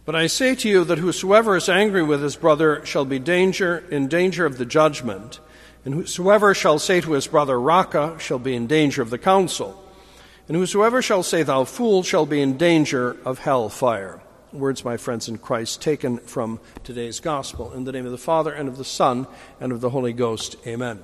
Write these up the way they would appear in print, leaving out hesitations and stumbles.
But I say to you that whosoever is angry with his brother shall be in danger of the judgment, and whosoever shall say to his brother, Raca, shall be in danger of the council, and whosoever shall say, Thou fool, shall be in danger of hell fire. Words, my friends in Christ, taken from today's gospel. In the name of the Father, and of the Son, and of the Holy Ghost. Amen.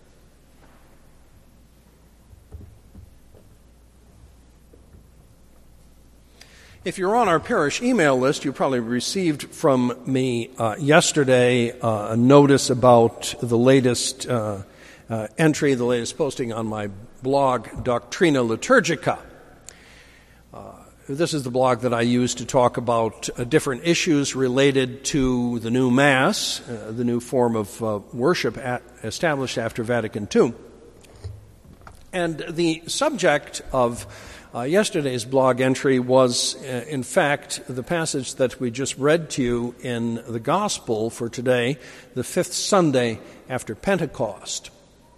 If you're on our parish email list, you probably received from me yesterday a notice about the latest entry, the latest posting on my blog, Doctrina Liturgica. This is the blog that I use to talk about different issues related to the new Mass, the new form of worship established after Vatican II. And the subject of yesterday's blog entry was, in fact, the passage that we just read to you in the Gospel for today, the fifth Sunday after Pentecost.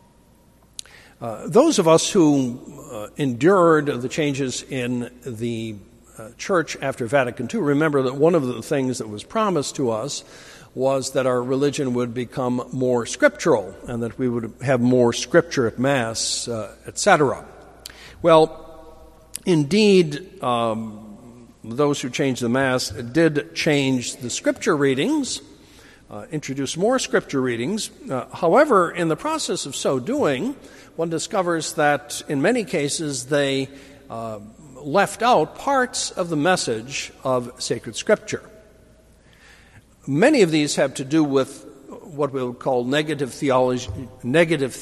Those of us who endured the changes in the Church after Vatican II remember that one of the things that was promised to us was that our religion would become more scriptural and that we would have more scripture at Mass, etc. Well, indeed, those who changed the Mass did change the scripture readings, introduce more scripture readings. However, in the process of so doing, one discovers that in many cases they left out parts of the message of sacred scripture. Many of these have to do with what we would call negative theology, negative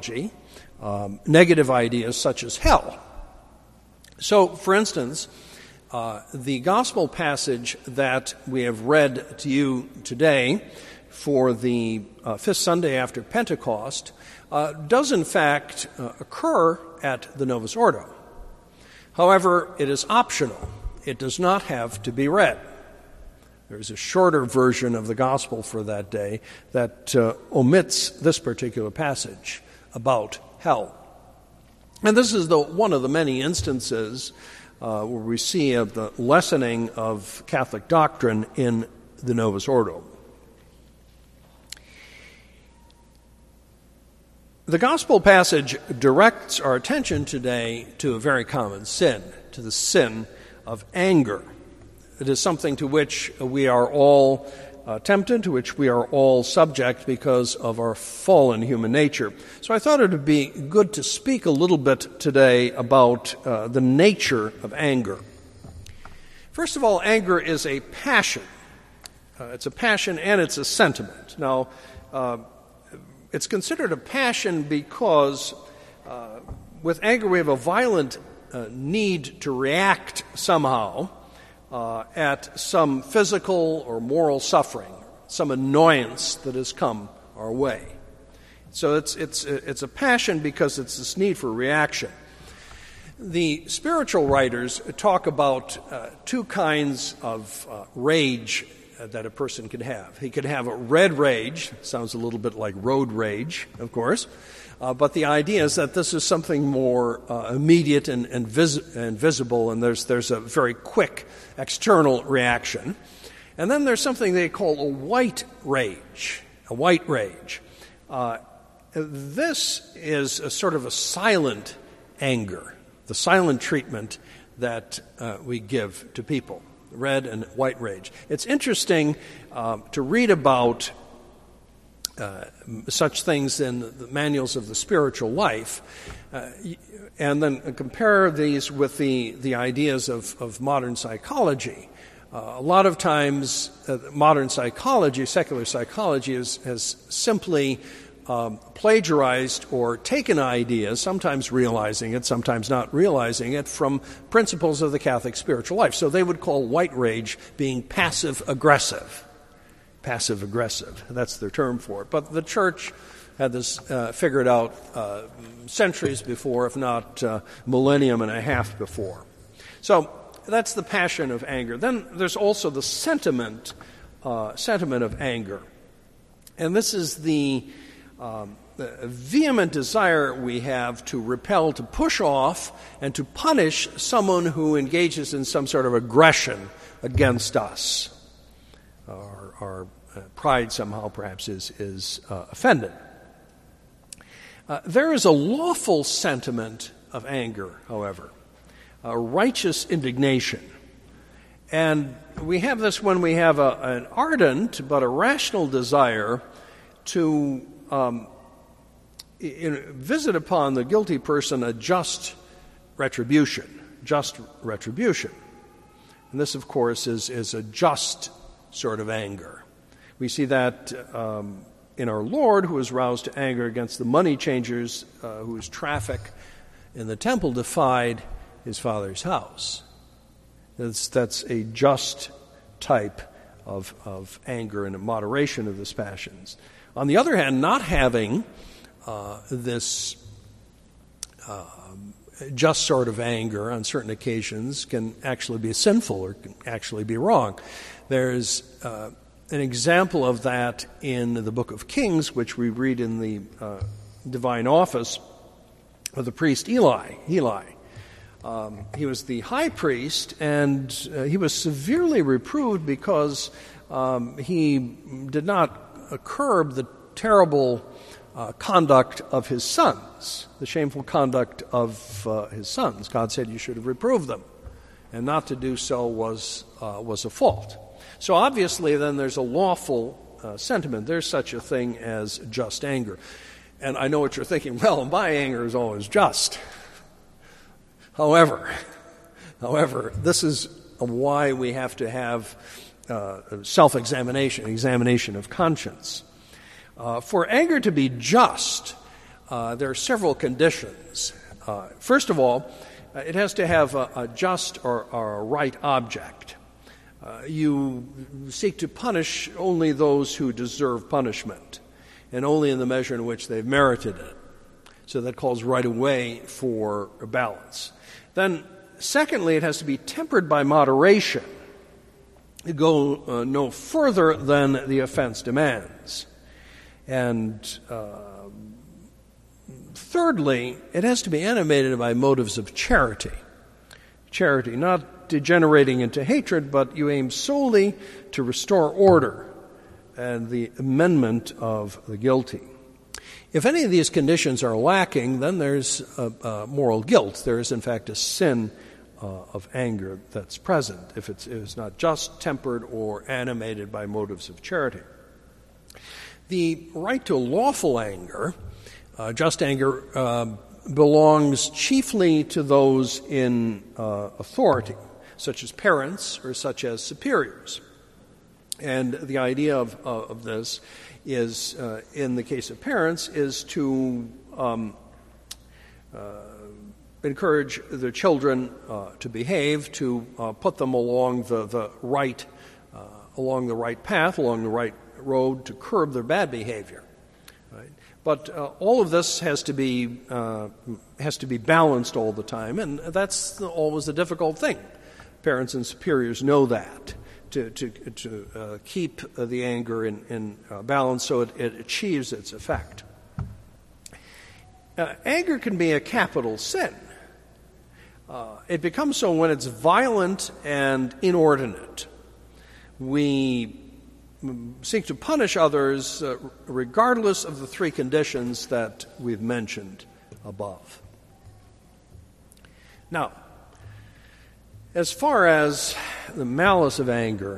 ideas such as hell. So, for instance, the gospel passage that we have read to you today for the fifth Sunday after Pentecost does in fact occur at the Novus Ordo. However, it is optional. It does not have to be read. There is a shorter version of the gospel for that day that omits this particular passage about hell. And this is one of the many instances where we see the lessening of Catholic doctrine in the Novus Ordo. The gospel passage directs our attention today to a very common sin, to the sin of anger. It is something to which we are all tempted, to which we are all subject because of our fallen human nature. So I thought it would be good to speak a little bit today about the nature of anger. First of all, anger is a passion. It's a passion and it's a sentiment. Now, it's considered a passion because with anger we have a violent need to react somehow at some physical or moral suffering, some annoyance that has come our way. So it's a passion because it's this need for reaction. The spiritual writers talk about two kinds of rage that a person can have. He could have a red rage, sounds a little bit like road rage, of course, but the idea is that this is something more immediate and visible, and there's a very quick external reaction. And then there's something they call a white rage. This is a sort of a silent anger, the silent treatment that we give to people. Red and white rage. It's interesting to read about such things in the manuals of the spiritual life and then compare these with the ideas of modern psychology. A lot of times modern psychology, secular psychology, has simply plagiarized or taken ideas, sometimes realizing it, sometimes not realizing it, from principles of the Catholic spiritual life. So they would call white rage being passive-aggressive. Passive-aggressive, that's their term for it. But the Church had this figured out centuries before, if not millennium and a half before. So that's the passion of anger. Then there's also the sentiment of anger. And this is the vehement desire we have to repel, to push off, and to punish someone who engages in some sort of aggression against us. Our pride somehow perhaps is offended. There is a lawful sentiment of anger, however, a righteous indignation. And we have this when we have an ardent but a rational desire to visit upon the guilty person a just retribution. And this, of course, is a just sort of anger. We see that in our Lord, who was roused to anger against the money changers whose traffic in the temple defied his Father's house. That's a just type of anger and a moderation of the passions. On the other hand, not having this just sort of anger on certain occasions can actually be sinful or can actually be wrong. There's an example of that in the book of Kings, which we read in the divine office of the priest Eli. He was the high priest, and he was severely reproved because he did not curb the terrible conduct of his sons, the shameful conduct of his sons. God said you should have reproved them, and not to do so was a fault. So obviously then there's a lawful sentiment. There's such a thing as just anger. And I know what you're thinking, well, my anger is always just. However, this is why we have to have examination of conscience. For anger to be just, there are several conditions. First of all, it has to have a just or a right object. You seek to punish only those who deserve punishment, and only in the measure in which they've merited it. So that calls right away for a balance. Then, secondly, it has to be tempered by moderation. Go no further than the offense demands. And thirdly, it has to be animated by motives of charity. Charity, not degenerating into hatred, but you aim solely to restore order and the amendment of the guilty. If any of these conditions are lacking, then there's moral guilt. There is, in fact, a sin of anger that's present if it's not just tempered or animated by motives of charity. The right to lawful anger, just anger, belongs chiefly to those in authority, such as parents or such as superiors. And the idea of this is, in the case of parents, is to encourage the children to behave, to put them along the right path, along the right road, to curb their bad behavior. Right? But all of this has to be balanced all the time, and that's always the difficult thing. Parents and superiors know that, to keep the anger in balance so it achieves its effect. Anger can be a capital sin. It becomes so when it's violent and inordinate. We seek to punish others regardless of the three conditions that we've mentioned above. Now, as far as the malice of anger,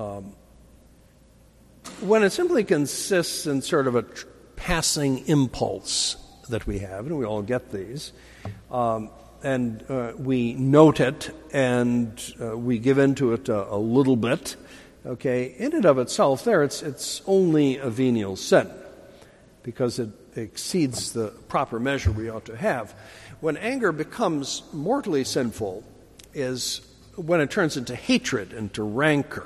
when it simply consists in sort of a passing impulse that we have, and we all get these, and we note it and we give into it a little bit, okay, in and of itself there it's only a venial sin because it exceeds the proper measure we ought to have. When anger becomes mortally sinful is when it turns into hatred, into rancor,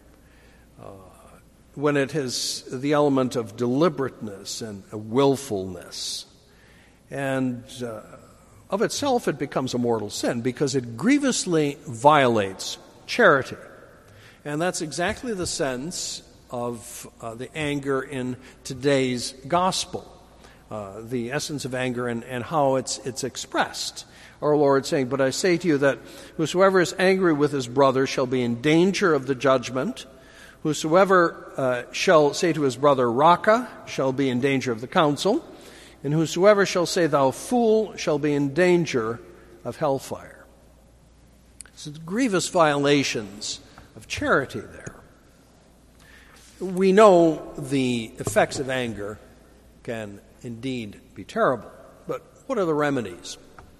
when it has the element of deliberateness and willfulness. And of itself it becomes a mortal sin because it grievously violates charity. And that's exactly the sense of the anger in today's gospel. the essence of anger and how it's expressed. Our Lord saying, "But I say to you that whosoever is angry with his brother shall be in danger of the judgment. Whosoever shall say to his brother, Raca, shall be in danger of the council. And whosoever shall say, Thou fool, shall be in danger of hellfire." So grievous violations of charity there. We know the effects of anger can indeed be terrible. But what are the remedies?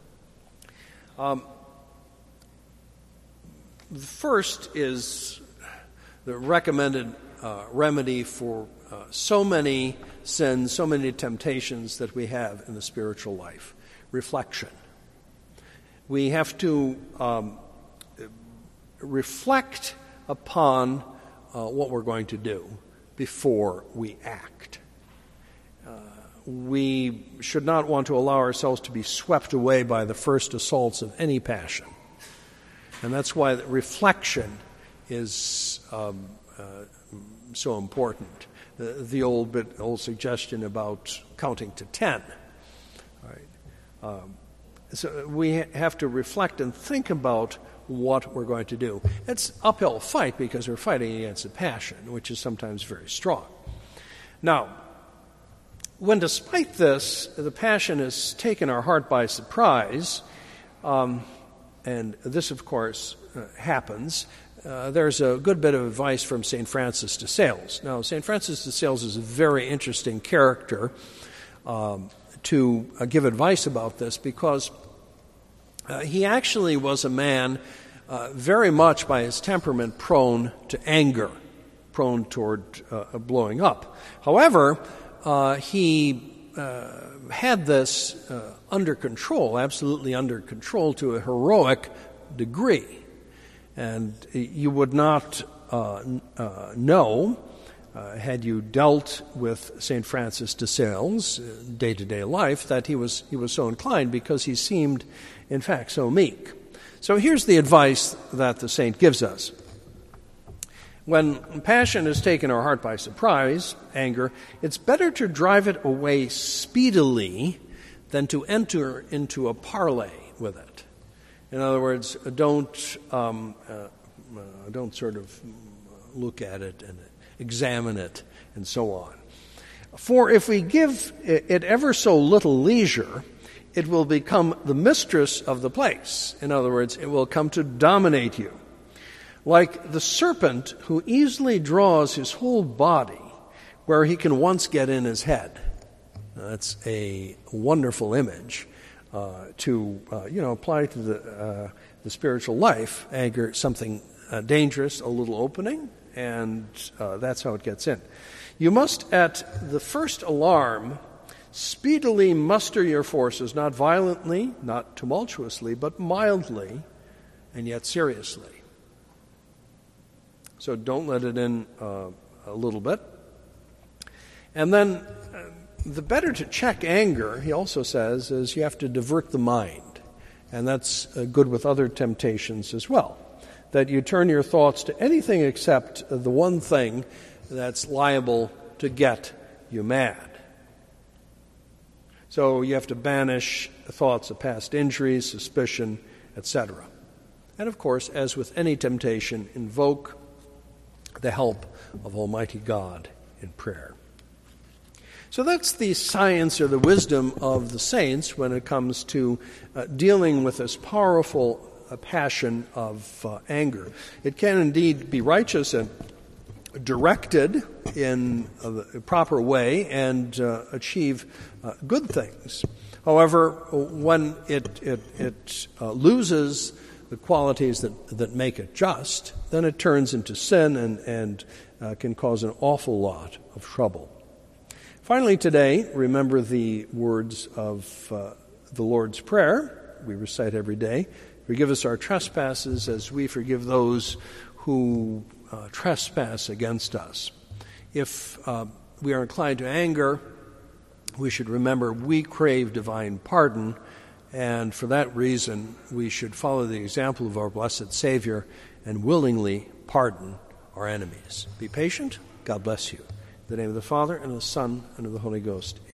The first is the recommended remedy for so many sins, so many temptations that we have in the spiritual life: reflection. We have to reflect upon what we're going to do before we act. We should not want to allow ourselves to be swept away by the first assaults of any passion. And that's why reflection is so important. The old suggestion about counting to 10. Right? So we have to reflect and think about what we're going to do. It's an uphill fight because we're fighting against a passion, which is sometimes very strong. Now, when despite this, the passion has taken our heart by surprise, and this, of course, happens, there's a good bit of advice from St. Francis de Sales. Now, St. Francis de Sales is a very interesting character to give advice about this, because he actually was a man very much by his temperament prone to anger, prone toward blowing up. However, he had this under control, absolutely under control, to a heroic degree. And you would not know, had you dealt with St. Francis de Sales day-to-day life, that he was so inclined, because he seemed, in fact, so meek. So here's the advice that the saint gives us. When passion has taken our heart by surprise, anger, it's better to drive it away speedily than to enter into a parley with it. In other words, don't sort of look at it and examine it and so on. For if we give it ever so little leisure, it will become the mistress of the place. In other words, it will come to dominate you. Like the serpent who easily draws his whole body where he can once get in his head. Now, that's a wonderful image to apply to the spiritual life. Anger, something dangerous, a little opening, and that's how it gets in. You must, at the first alarm, speedily muster your forces, not violently, not tumultuously, but mildly, and yet seriously. So don't let it in a little bit. And then the better to check anger, he also says, is you have to divert the mind. And that's good with other temptations as well. That you turn your thoughts to anything except the one thing that's liable to get you mad. So you have to banish thoughts of past injuries, suspicion, etc. And of course, as with any temptation, invoke the help of Almighty God in prayer. So that's the science or the wisdom of the saints when it comes to dealing with this powerful passion of anger. It can indeed be righteous and directed in a proper way and achieve good things. However, when it loses the qualities that make it just, then it turns into sin and can cause an awful lot of trouble. Finally today, remember the words of the Lord's Prayer we recite every day. Forgive us our trespasses as we forgive those who trespass against us. If we are inclined to anger, we should remember we crave divine pardon, and for that reason we should follow the example of our blessed Savior and willingly pardon our enemies. Be patient. God bless you. In the name of the Father, and of the Son, and of the Holy Ghost.